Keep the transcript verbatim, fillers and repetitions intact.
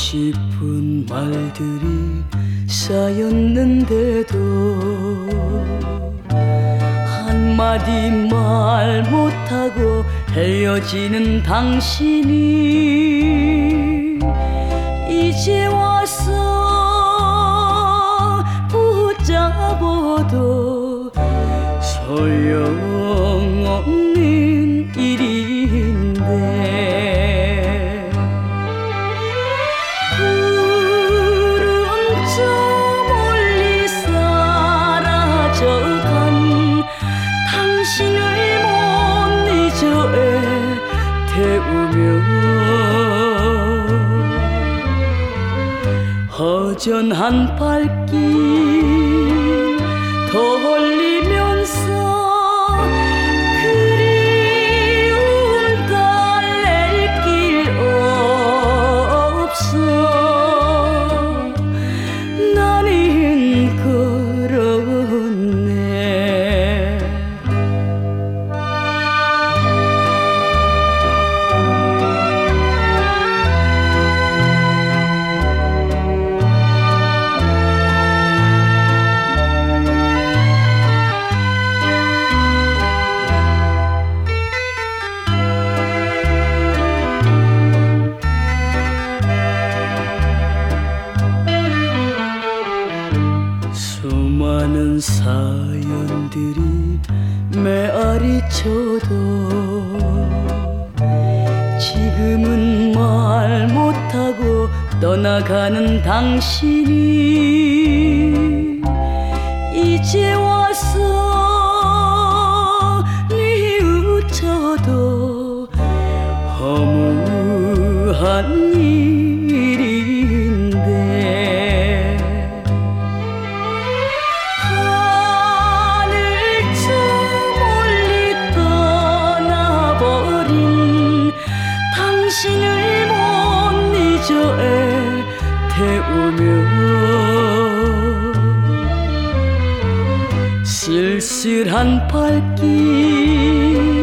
싶은 말들이 쌓였는데도 한마디 말 못하고 헤어지는 당신이 이제 와서 붙잡아도 소용없는 일인데 구름 저 멀리 사라져간 당신을 못 잊어 애태우며 허전한 발길 돌리면서 그리움 달랠 길 없어 나는 그렇네. 수많은 사연들이 메아리 쳐도 지금은 말 못하고 떠나가는 당신이 이제 와서 뉘우쳐도 허무한 일인데 당신을 못 잊어 애태우며 쓸쓸한 발길